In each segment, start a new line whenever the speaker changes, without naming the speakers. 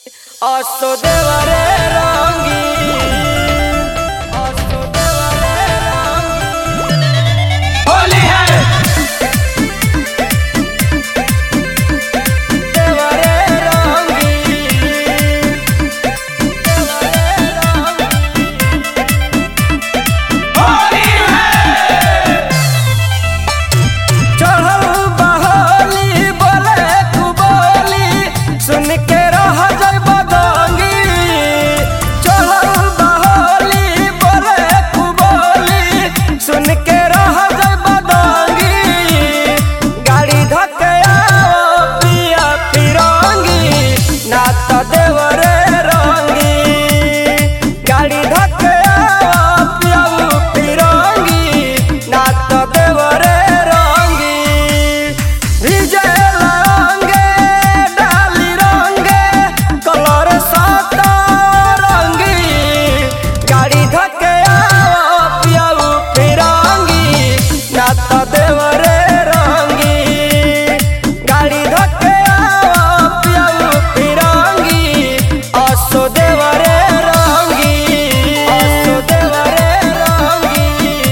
असो देवरे रंगी असो देवरे रंगी
होली है
देवरे रंगी
होली है
चढ़ल बहोली बोले तू बोली सुन के रह जाई बदंगी चढ़ल बहोली बोले तू बोली सुन के रह जाई बदंगी गाड़ी धके आओ पिया फिरंगी ना तो देवरे रंगी गाड़ी धके आओ पिया फिरंगी ना तो देवरे रंगी विजय रंगे डाली रंगे कलर साता रंगी गाड़ी धके आओ पिया फिरंगी ना तो देवरे रंगी गाड़ी धके आओ पिया फिरंगी असो देवरे रंगी असो देवरे रंगी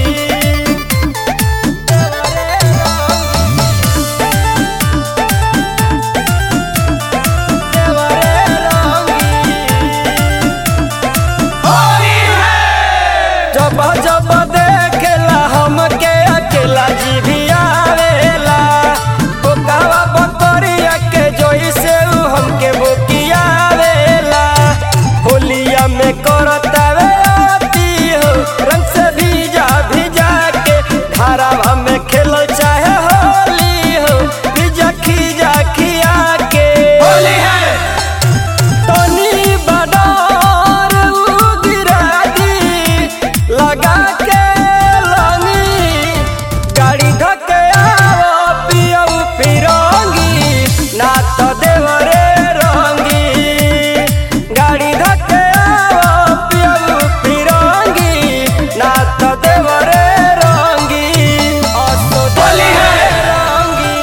होली है
जब जब देखेला हमके अकेला जी भी आवेला बोकावा बकरिया के जोई से उ हमके बोकियावेला होलिया में करतावे आती हो रंग से भीजा भीजा के धारावा में खेल चाहे होली हो भीजा खीजा खिया के
होली है
तनी बडर उगिरादी लगा के लानी गाड़ी धके आओ पियऊ फिरंगी ना तो देवरे रंगी गाड़ी धके आओ पियऊ फिरंगी ना तो देवरे रंगी असो
होली है
रंगी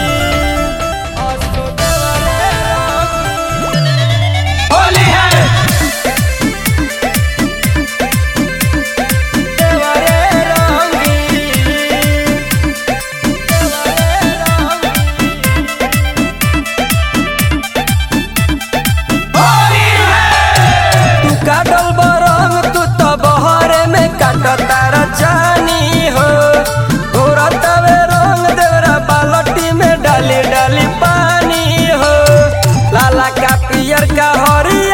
असो देवरे रंगी
होली है
देवरे रंगी
होली है
तू काटल बरंग तू तो बहरे में काटतार जानी हो घोरा तवे रंग देवरा बालटी में डाली डाली पानी हो लाला का पियर का हरी